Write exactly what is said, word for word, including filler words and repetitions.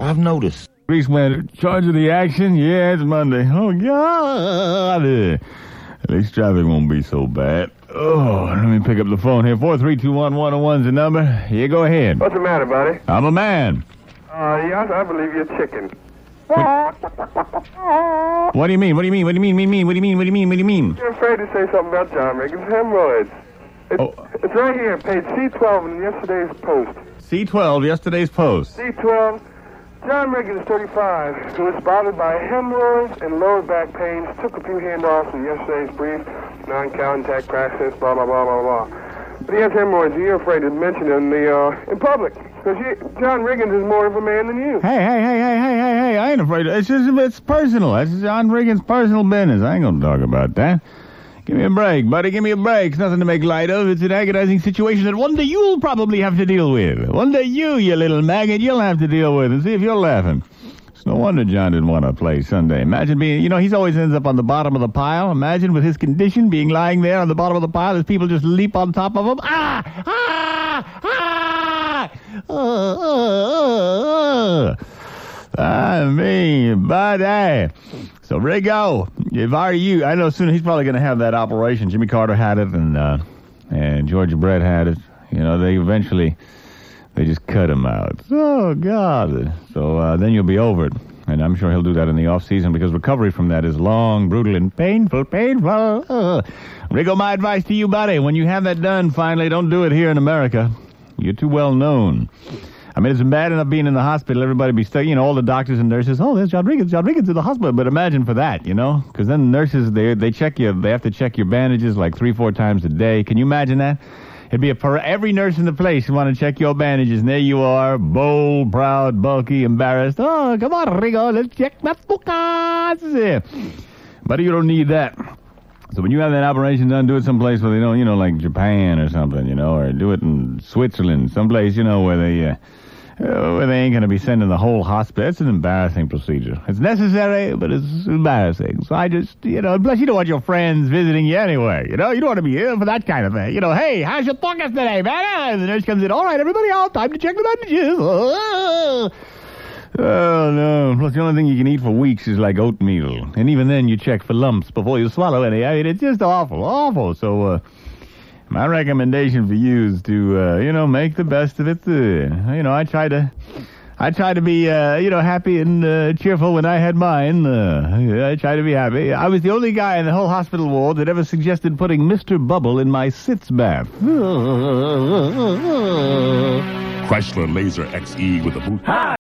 I've noticed. Grease man, charge of the action? Yeah, it's Monday. Oh, God. At least traffic won't be so bad. Oh, let me pick up the phone here. four three two one, one oh one's the number. Yeah, go ahead. What's the matter, buddy? I'm a man. Uh, yes, I believe you're chicken. What, what do you mean? What do you mean? What do you mean? What do you mean? What do you mean? What do you mean? What do you mean? You're afraid to say something about John Riggins' hemorrhoids. It's, Oh. it's right here, page C twelve in yesterday's Post. C twelve, yesterday's Post. C twelve, John Riggins, thirty-five, who was bothered by hemorrhoids and lower back pains, took a few handoffs in yesterday's brief, non-contact practice, blah, blah, blah, blah, blah. But he has hemorrhoids, and you're afraid to mention it in, the, uh, in public, because John Riggins is more of a man than you. Hey, hey, hey, hey, hey, hey, hey, I ain't afraid. It's just, it's personal. That's John Riggins' personal business. I ain't gonna talk about that. Give me a break, buddy. Give me a break. It's nothing to make light of. It's an agonizing situation that one day you'll probably have to deal with. One day you, you little maggot, you'll have to deal with and see if you're laughing. It's no wonder John didn't want to play Sunday. Imagine being, you know, he's always ends up on the bottom of the pile. Imagine with his condition being lying there on the bottom of the pile as people just leap on top of him. Ah! Ah! Ah! Uh, uh, uh. I mean, buddy. So, Riggo, if I were you, I know soon he's probably going to have that operation. Jimmy Carter had it, and uh, and Georgia Brett had it. You know, they eventually, they just cut him out. Oh, God. So uh, then you'll be over it. And I'm sure he'll do that in the off-season because recovery from that is long, brutal, and painful, painful. Uh. Riggo, my advice to you, buddy, when you have that done, finally, don't do it here in America. You're too well known. I mean, it's bad enough being in the hospital, everybody be stuck, you know, all the doctors and nurses, oh, there's John Riggins, John Riggins in the hospital. But imagine for that, you know, because then nurses, they they check you, they have to check your bandages like three, four times a day. Can you imagine that? It'd be a per- every nurse in the place would want to check your bandages, and there you are, bold, proud, bulky, embarrassed. Oh, come on, Riggo, let's check my focus. But you don't need that. So when you have that operation done, do it someplace where they don't, you know, like Japan or something, you know, or do it in Switzerland, someplace, you know, where they... Uh, Uh, well, they ain't going to be sending the whole hospital. It's an embarrassing procedure. It's necessary, but it's embarrassing. So I just, you know, plus you don't want your friends visiting you anyway. You know, you don't want to be ill for that kind of thing. You know, hey, how's your focus today, man? And the nurse comes in, all right, everybody out, time to check the bandages. Oh, oh, no. Plus the only thing you can eat for weeks is like oatmeal. And even then you check for lumps before you swallow any. I mean, it's just awful, awful. So, uh... my recommendation for you is to, uh, you know, make the best of it. Uh, you know, I try to, I try to be, uh, you know, happy and uh, cheerful when I had mine. Uh, I try to be happy. I was the only guy in the whole hospital ward that ever suggested putting Mister Bubble in my sitz bath. Chrysler Laser X E with a boot.